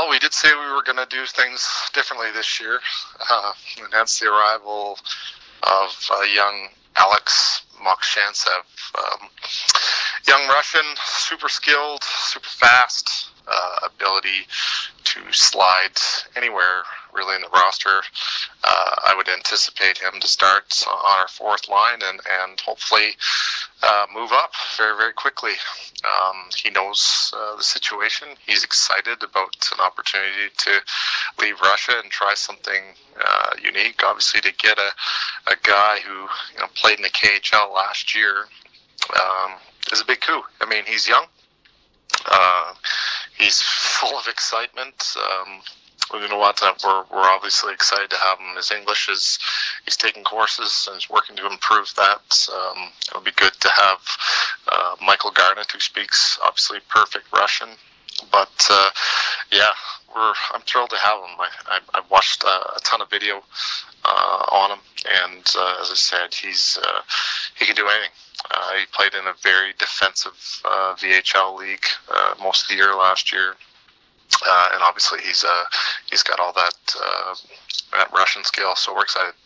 Well, we did say we were going to do things differently this year, and hence the arrival of young Alex Mokshantsev. Young Russian, super skilled, super fast, ability to slide anywhere really in the roster. I would anticipate him to start on our fourth line and hopefully move up very, very quickly. He knows the situation. He's excited about an opportunity to leave Russia and try something unique. Obviously, to get a guy who played in the KHL last year is a big coup. I mean, he's young. He's full of excitement. We're obviously excited to have him. His English he's taking courses and is working to improve that. It would be good to have Michael Garnett, who speaks obviously perfect Russian. But I'm thrilled to have him. I've watched a ton of video on him, and as I said, he can do anything. He played in a very defensive VHL league most of the year last year. And obviously he's got all that Russian skill, so we're excited.